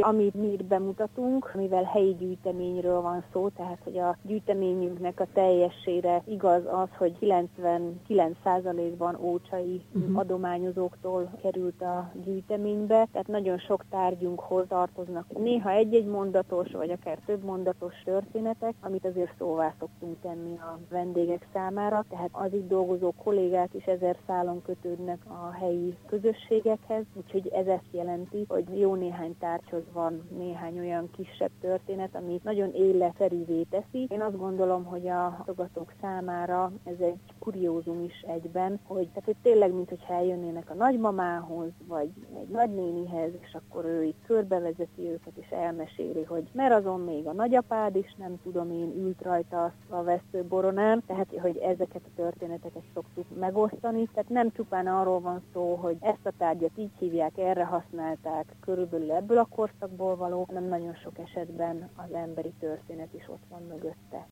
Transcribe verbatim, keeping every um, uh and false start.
amit mi itt bemutatunk, mivel helyi gyűjteményről van szó, tehát hogy a gyűjteményünknek a teljességére igaz az, hogy kilencvenkilenc százalékban ócsai uh-huh. adományozóktól került a gyűjteménybe, tehát nagyon sok tárgyunkhoz tartoznak néha egy-egy mondatos, vagy akár több mondatos történetek, amit azért szóvá szoktunk tenni a vendégek számára, tehát az itt dolgozó kollégák is ezer szálon kötődnek a helyi közösségekhez, úgyhogy ez ezt jelenti, hogy jó néhány tárgyhoz van néhány olyan kisebb történet, ami nagyon életszerűvé teszi. Én azt gondolom, hogy a látogatók számára ez egy kuriózum is egyben, hogy, tehát, hogy tényleg, mintha eljönnének a nagymamához, vagy egy nagynénihez, és akkor ő itt körbevezeti őket, és elmeséli, hogy mert azon még a nagyapád is, nem tudom én, ült rajta a vesztőboronán, tehát, hogy ezeket a történeteket szoktuk megosztani. Tehát nem csupán arról van szó, hogy ezt a tárgyat így hívják, erre használták, körülbelül ebből a korszakból való, hanem nagyon sok esetben az emberi történet is ott van mögötte.